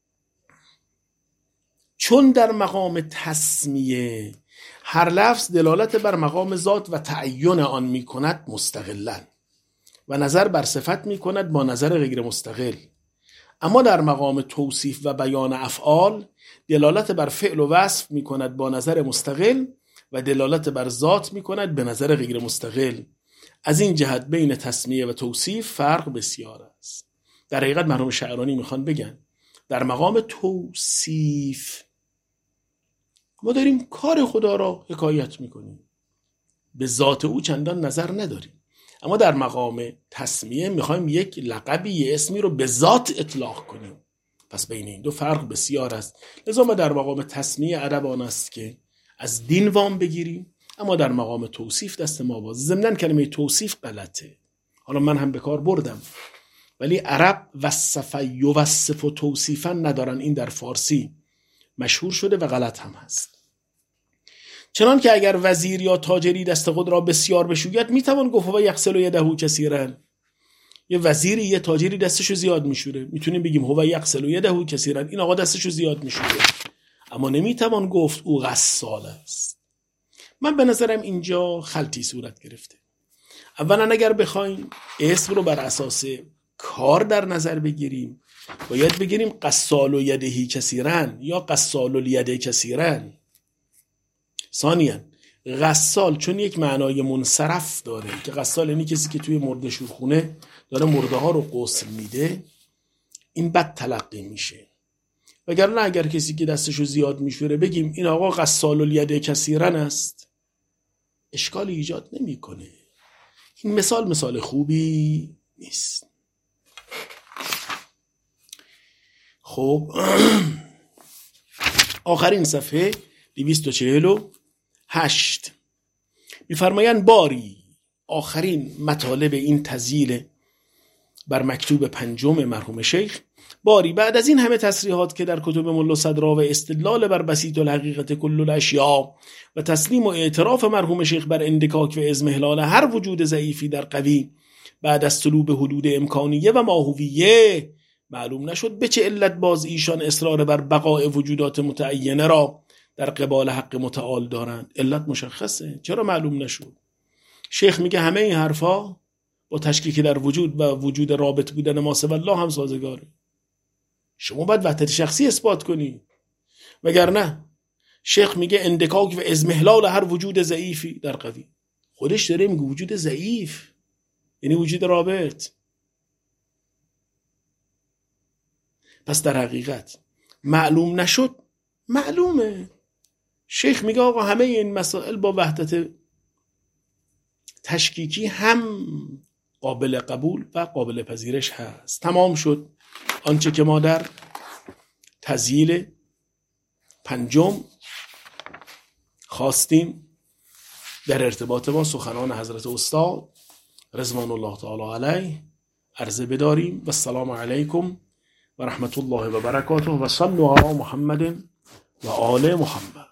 چون در مقام تسمیه هر لفظ دلالت بر مقام ذات و تعین آن میکند مستقلا و نظر بر صفت میکند با نظر غیر مستقل، اما در مقام توصیف و بیان افعال دلالت بر فعل و وصف میکند با نظر مستقل و دلالت بر ذات میکند به نظر غیر مستقل. از این جهت بین تسمیه و توصیف فرق بسیار است. در حقیقت مرحوم شعرانی میخوان بگن در مقام توصیف ما داریم کار خدا را حکایت میکنیم، به ذات او چندان نظر نداریم، اما در مقام تسمیه میخوایم یک لقبی، یه اسمی رو به ذات اطلاق کنیم. پس بین این دو فرق بسیار است. لذا ما در مقام تسمیه ادب آن است که از دین وام بگیریم، اما در مقام توصیف دست ما باز. ضمناً کلمه توصیف غلطه، حالا من هم به کار بردم، ولی عرب وصف یوصف و توصیفا ندارن. این در فارسی مشهور شده و غلط هم هست. چنان که اگر وزیر یا تاجری دست خود را بسیار بشوید میتوان گفت و یغسل یده کثیرا. یه وزیری یه تاجری دستشو زیاد میشوره، میتونیم بگیم هو یغسل یده کثیرا، این آقا دستشو زیاد میشوره، اما نمیتوان گفت او غسال است. من به نظرم اینجا خلطی صورت گرفته. اولا اگر بخوایم اسم رو بر اساس کار در نظر بگیریم باید بگیریم غسال یده کثیرا یا غسال الیده کثیرا. ثانیاً غسال چون یک معنای منصرف داره که غسال یعنی کسی که توی مرده‌شورخونه داره مرده ها رو غسل میده، این بد تلقی میشه. وگرنه اگر کسی که دستشو زیاد میشوره بگیم این آقا غسال الیده کثیرا است، اشکالی ایجاد نمیکنه. این مثال خوبی نیست. خب آخرین صفحه 248 میفرمایند باری آخرین مطالب این تزیل بر مکتوب پنجم مرحوم شیخ، باری بعد از این همه تصریحات که در کتب ملا صدرا و استدلال بر بسیط الحقیقت کل الاشیاء و تسلیم و اعتراف مرحوم شیخ بر اندکاک و اضمحلال هر وجود ضعیفی در قوی بعد از طلوع حدود امکانیه و ماهویه معلوم نشد به چه علت باز ایشان اصرار بر بقاء وجودات متعینه را در قبال حق متعال دارند. علت مشخصه، چرا معلوم نشد؟ شیخ میگه همه این حرفا با تشکیک در وجود و وجود رابط بودن ما سوی الله هم سازگاره. شما باید وحدت شخصی اثبات کنی، وگرنه شیخ میگه اندکاک و اضمحلال هر وجود ضعیفی در قوی. خودش داره میگه وجود ضعیف یعنی وجود رابط. پس در حقیقت معلوم نشد، معلومه. شیخ میگه آقا همه این مسائل با وحدت تشکیکی هم قابل قبول و قابل پذیرش هست. تمام شد آنچه که ما در تزییل پنجم خواستیم در ارتباط با سخنان حضرت استاد رضوان الله تعالی علیه عرضه بداریم. و السلام علیکم و رحمت الله و برکاته و صلوا علی محمد و آل محمد.